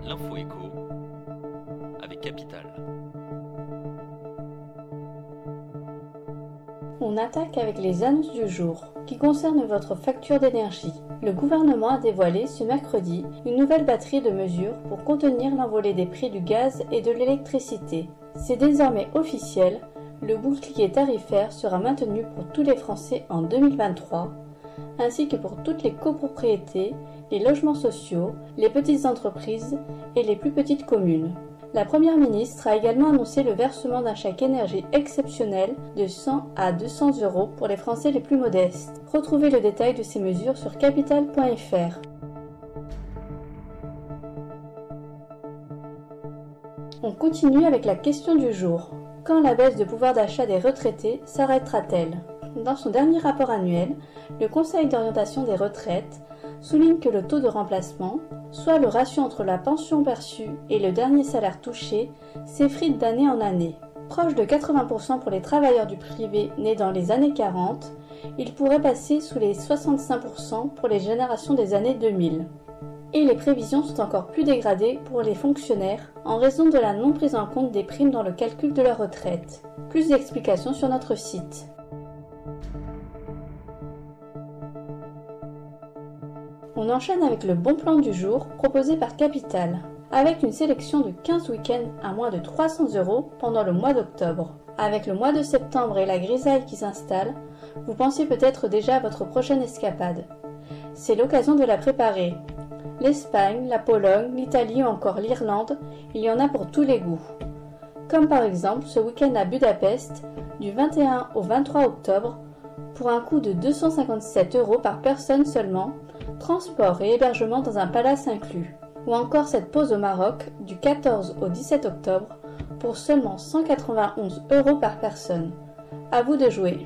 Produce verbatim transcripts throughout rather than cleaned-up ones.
l'info éco avec Capital. On attaque avec les annonces du jour, qui concernent votre facture d'énergie. Le gouvernement a dévoilé ce mercredi une nouvelle batterie de mesures pour contenir l'envolée des prix du gaz et de l'électricité. C'est désormais officiel, le bouclier tarifaire sera maintenu pour tous les Français en deux mille vingt-trois, ainsi que pour toutes les copropriétés, les logements sociaux, les petites entreprises et les plus petites communes. La Première ministre a également annoncé le versement d'un chèque énergie exceptionnel de cent à deux cents euros pour les Français les plus modestes. Retrouvez le détail de ces mesures sur capital point f r. On continue avec la question du jour. Quand la baisse de pouvoir d'achat des retraités s'arrêtera-t-elle ? Dans son dernier rapport annuel, le Conseil d'orientation des retraites souligne que le taux de remplacement, soit le ratio entre la pension perçue et le dernier salaire touché, s'effrite d'année en année. Proche de quatre-vingts pour cent pour les travailleurs du privé nés dans les années quarante, il pourrait passer sous les soixante-cinq pour cent pour les générations des années deux mille. Et les prévisions sont encore plus dégradées pour les fonctionnaires en raison de la non prise en compte des primes dans le calcul de leur retraite. Plus d'explications sur notre site. On enchaîne avec le bon plan du jour proposé par Capital, avec une sélection de quinze week-ends à moins de trois cents euros pendant le mois d'octobre. Avec le mois de septembre et la grisaille qui s'installe, vous pensez peut-être déjà à votre prochaine escapade. C'est l'occasion de la préparer. L'Espagne, la Pologne, l'Italie ou encore l'Irlande, il y en a pour tous les goûts. Comme par exemple ce week-end à Budapest, du vingt et un au vingt-trois octobre, pour un coût de deux cent cinquante-sept euros par personne seulement, transport et hébergement dans un palace inclus. Ou encore cette pause au Maroc du quatorze au dix-sept octobre pour seulement cent quatre-vingt-onze euros par personne. À vous de jouer.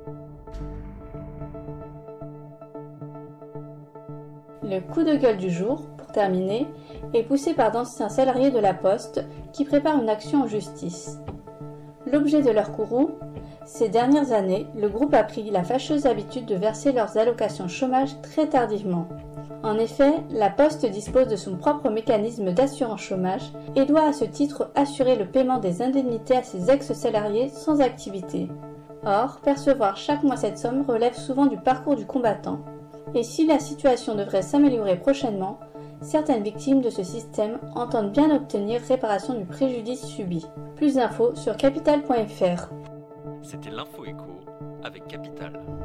Le coup de gueule du jour, pour terminer, est poussé par d'anciens salariés de la Poste qui préparent une action en justice. L'objet de leur courroux ? Ces dernières années, le groupe a pris la fâcheuse habitude de verser leurs allocations chômage très tardivement. En effet, la Poste dispose de son propre mécanisme d'assurance chômage et doit à ce titre assurer le paiement des indemnités à ses ex-salariés sans activité. Or, percevoir chaque mois cette somme relève souvent du parcours du combattant. Et si la situation devrait s'améliorer prochainement, certaines victimes de ce système entendent bien obtenir réparation du préjudice subi. Plus d'infos sur capital point f r. C'était l'info éco avec Capital.